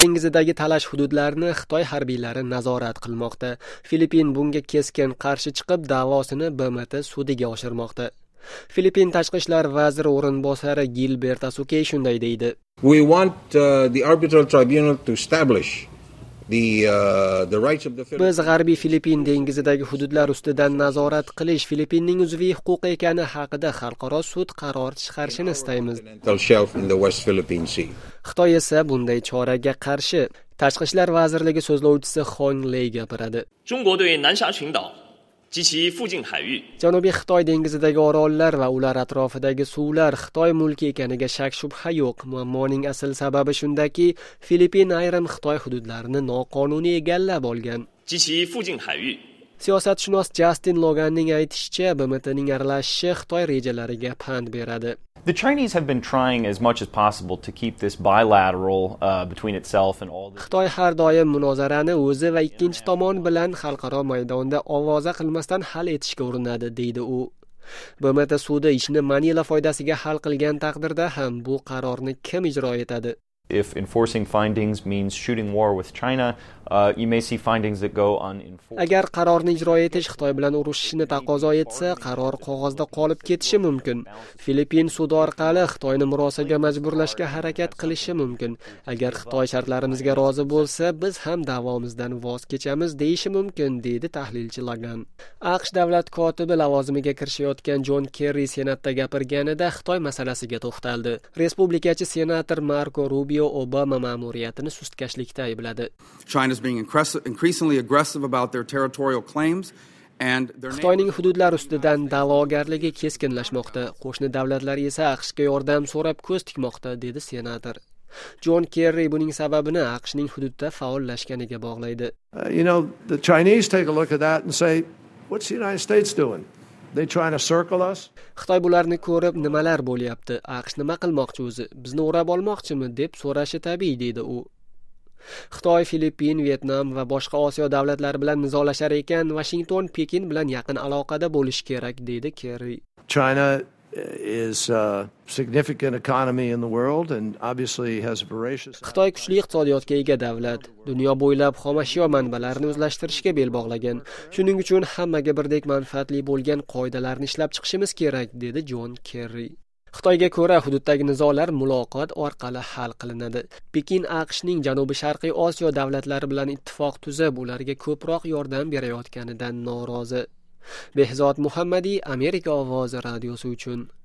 dengizidagi talash hududlarini Xitoy harbiylari nazorat qilmoqda. Filippin bunga keskin qarshi chiqib, da'vosini BMT sudiga oshirmoqda. Filippin tashqi ishlar vaziri o'rinbosari Gilbert Asuke shunday deydi. We want the arbitral tribunal to establish the rights of the Biz G'arbiy Filippin dengizidagi hududlar ustidan nazorat qilish Filippinning uzviy huquqi ekani haqida xalqaro sud qaror chiqarishini istaymiz. Xitoy esa bunday choraga qarshi. Tashqi ishlar vazirligi so'zlovchisi Hong Lei gapiradi. Janubiy Xitoy dengizidagi orollar va ular atrofidagi suvlar Xitoy mulki ekaniga shak shubha yo'q. Muammoning asl sababi shundaki, Filippin ayrim Xitoy hududlarini noqonuniy egallab olgan. Siyosatshunos Justin Loganning aytishicha, BMTning aralashishi Xitoy rejalariga pand beradi. The Chinese have been trying as much as possible to keep this bilateral between itself and all the... Xitoy har doim munozarani o'zi va ikkinchi tomon bilan xalqaro maydonda ovoza qilmasdan hal etishga urinadi, deydi u. BMT sudi ishni Manila foydasiga hal qilgan taqdirda ham bu qarorni kim ijro etadi? If enforcing findings means shooting war with China, you may see findings that go unenforced. Agar qarorni ijro etish Xitoy bilan urushishni taqozo etsa, qaror qog'ozda qolib ketishi mumkin. Filippin sudi orqali Xitoyni murosaga majburlashga harakat qilishi mumkin. Agar Xitoy shartlarimizga rozi bo'lsa, biz ham da'vomizdan voz kechamiz deyishi mumkin, deydi tahlilchi Logan. AQSh davlat kotibi lavozimiga kirishayotgan John Kerry senatda gapirganida Xitoy masalasiga to'xtaldi. Respublikachi senator Marco Rubio Obama ma'muriyatini sustkashlikda aybladi. China's being increasingly aggressive about their territorial claims and Xitoyning hududlar ustidan da'vogarligi keskinlashmoqda. Qo'shni davlatlar esa AQShga yordam so'rab ko'z tikmoqda, dedi senator. John Kerry buning sababini AQShning hududda faollashganiga bog'laydi. The Chinese take a look at that and say, what's the United States doing? They trying to circle us? Xitoy bularni ko'rib, nimalar bo'lyapti? AQSh nima qilmoqchi o'zi? Bizni o'rab olmoqchimi deb so'rashi tabiiy, deydi u. Xitoy, Filippin, Vietnam va boshqa Osiyo davlatlari bilan nizolashar ekan, Washington Pekin bilan yaqin aloqada bo'lish kerak, deydi Kerry. China is a significant economy in the world and obviously has voracious. Xitoy kuchli iqtisodiyotga ega davlat. Dunyo bo'ylab xomashyo manbalarini o'zlashtirishga bel bog'lagan. Shuning uchun hammaga birdek manfaatli bo'lgan qoidalarni ishlab chiqishimiz kerak, dedi John Kerry. Xitoyga ko'ra, hududdagi nizolar muloqot orqali hal qilinadi. Pekin AQShning Janubi-Sharqiy Osiyo davlatlari bilan ittifoq tuzib, ularga ko'proq yordam berayotganidan norozi. Behzod Muhammadi, Amerika ovozi radiosi uchun.